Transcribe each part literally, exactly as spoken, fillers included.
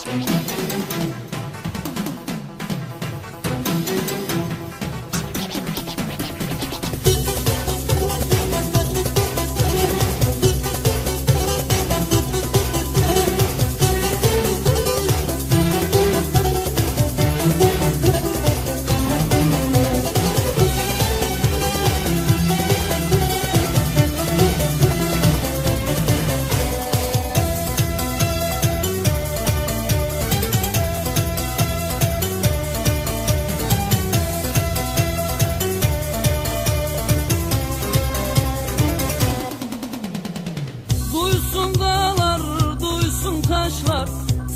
Duysun dağlar, duysun taşlar,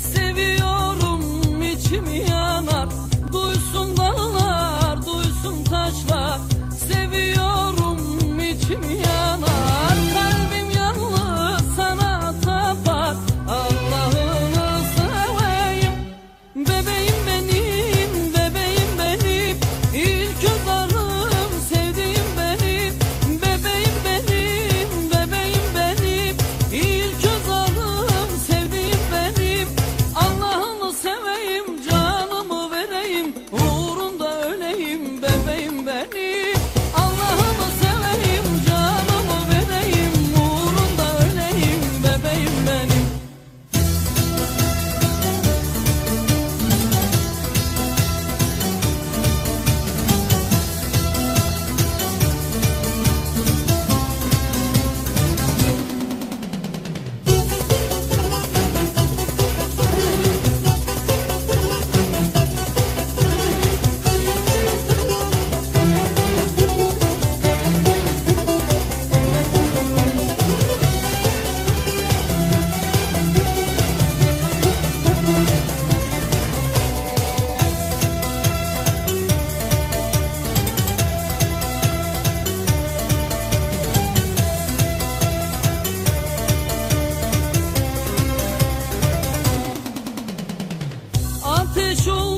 seviyorum içim yanar. Duysun dağlar, duysun taşlar, seviyorum içim yanar. Kalbim yalnız sana tapar, Allah'ını seveyim. Bebeğim benim, bebeğim benim, ilk göz ağrım sevdiğim benim. Bebeğim benim, bebeğim benim, İlk göz ağrım sevdiğim benim. Allah'ını seveyim, canımı vereyim, uğrunda öleyim bebeğim benim. Allah'ını seveyim, canımı vereyim, uğrunda öleyim bebeğim benim. Ateş ol